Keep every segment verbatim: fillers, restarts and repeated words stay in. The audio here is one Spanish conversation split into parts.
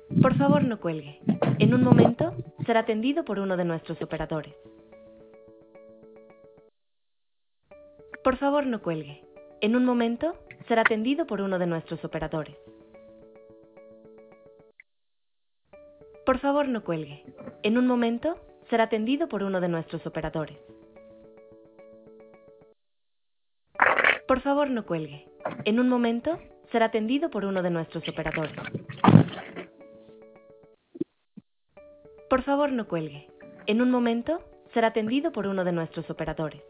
Por favor, no cuelgue. En un momento, será atendido por uno de nuestros operadores. Por favor, no cuelgue. En un momento, será atendido por uno de nuestros operadores. Por favor, no cuelgue. En un momento, será atendido por uno de nuestros operadores. Por favor, no cuelgue. En un momento, será atendido por uno de nuestros operadores. Por favor, no cuelgue. En un momento, será atendido por uno de nuestros operadores.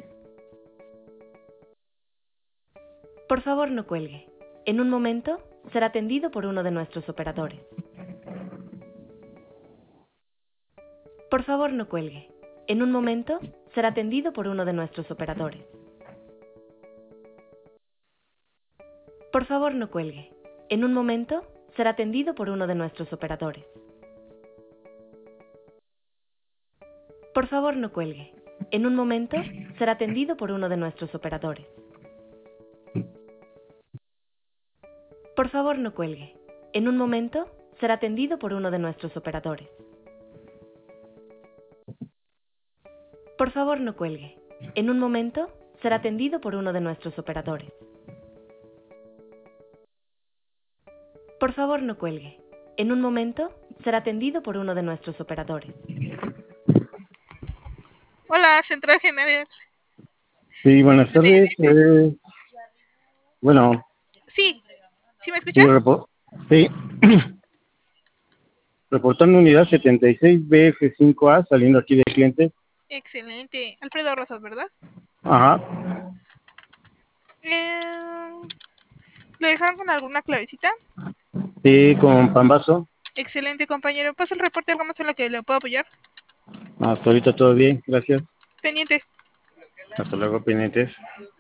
Por favor, no cuelgue. En un momento, será atendido por uno de nuestros operadores. Por favor, no cuelgue. En un momento, será atendido por uno de nuestros operadores. Por favor, no cuelgue. En un momento, será atendido por uno de nuestros operadores. Por favor, no cuelgue. En un momento, será atendido por uno de nuestros operadores. Por favor, no cuelgue. En un momento, será atendido por uno de nuestros operadores. Por favor, no cuelgue. En un momento, será atendido por uno de nuestros operadores. Por favor, no cuelgue. En un momento, será atendido por uno de nuestros operadores. Hola, Central General. Sí, buenas tardes. Eh, bueno, Sí, ¿sí me sí, escucha? repo sí. Reportando unidad setenta y seis B F cinco A, saliendo aquí de cliente. Excelente. Alfredo Rosas, ¿verdad? Ajá. Eh, ¿Le dejaron con alguna clavecita? Sí, con Pambazo. Excelente, compañero. ¿Pasa el reporte? ¿Algo más en lo que le puedo apoyar? Hasta ahorita todo bien, gracias. Pendiente. Hasta luego, pendientes.